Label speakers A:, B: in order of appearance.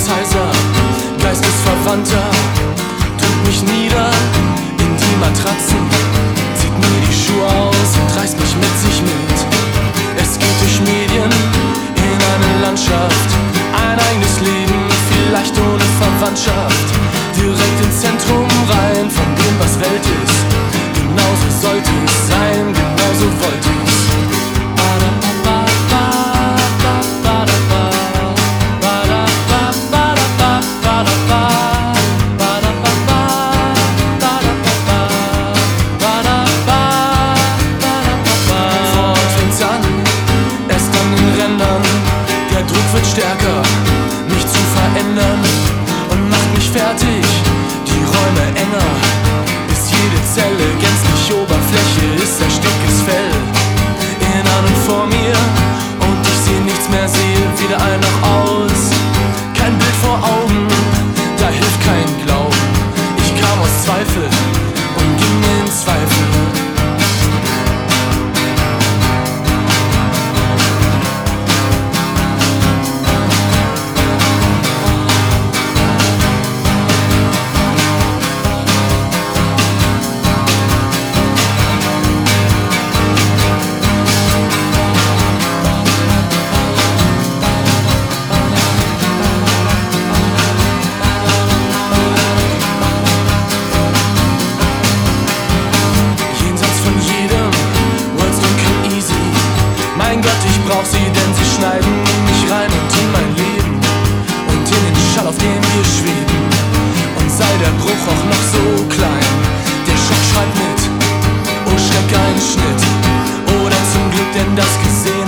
A: heiser Geistesverwandter drückt mich nieder in die Matratzen, zieht mir die Schuhe aus und reißt mich mit sich mit. Es geht durch Medien in eine Landschaft, ein eigenes Leben, vielleicht ohne Verwandtschaft. Direkt ins Zentrum rein von dem, was Welt ist. Genauso sollte es sein, genauso wollte ich's. Der Druck wird stärker, mich zu verändern und macht mich fertig. Die Räume enger, bis jede Zelle gänzlich Oberfläche ist ersticktes Fell. In an und vor mir und ich sehe nichts mehr, sehe weder ein noch aus. Kein Bild vor Augen, da hilft kein Glauben. Ich kam aus Zweifel und ging in Zweifel. Mein Gott, ich brauch sie, denn sie schneiden in mich rein und in mein Leben und in den Schall, auf dem wir schweben. Und sei der Bruch auch noch so klein, der Schock schreit mit, oh Schreck, ein Schnitt. Oder zum Glück, denn das Gesehen